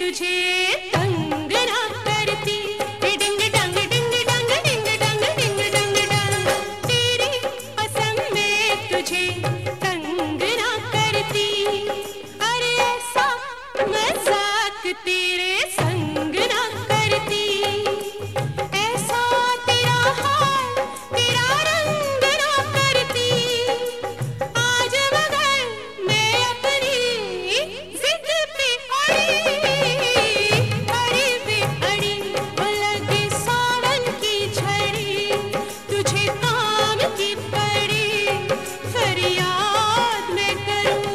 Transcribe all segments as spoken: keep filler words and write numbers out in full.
तुझे तंग ना करती, डिंग डंग डिंग डंग डिंग डंग डिंग डंग डंग, तेरी कसम मैं तुझे तंग ना करती। अरे ऐसा मजाक तेरे संग ना करती, ऐसा तेरा हाल तेरा रंग ना करती। आज मगर मैं अपनी जिद पे अड़ी, अड़ी पे अड़ी, वो लगे सावन की झड़ी, तुझे काम की पड़ी, फरियाद मैं करूं।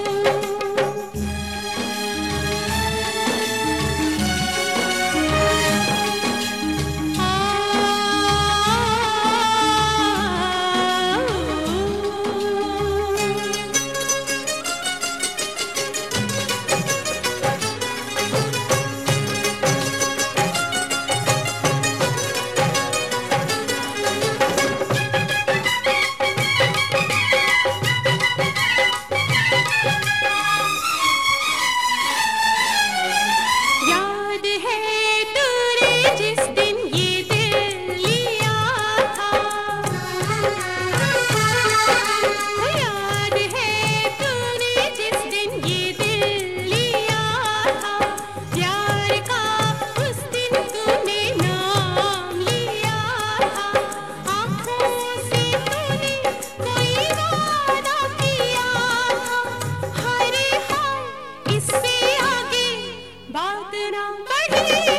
याद है तूने जिस दिन ये दिल लिया था, याद है तूने जिस दिन ये दिल लिया था, प्यार का उस दिन तूने नाम लिया था। आँखों से तूने कोई वादा किया था, हाय रे हाय इससे आगे बात ना बढ़ी।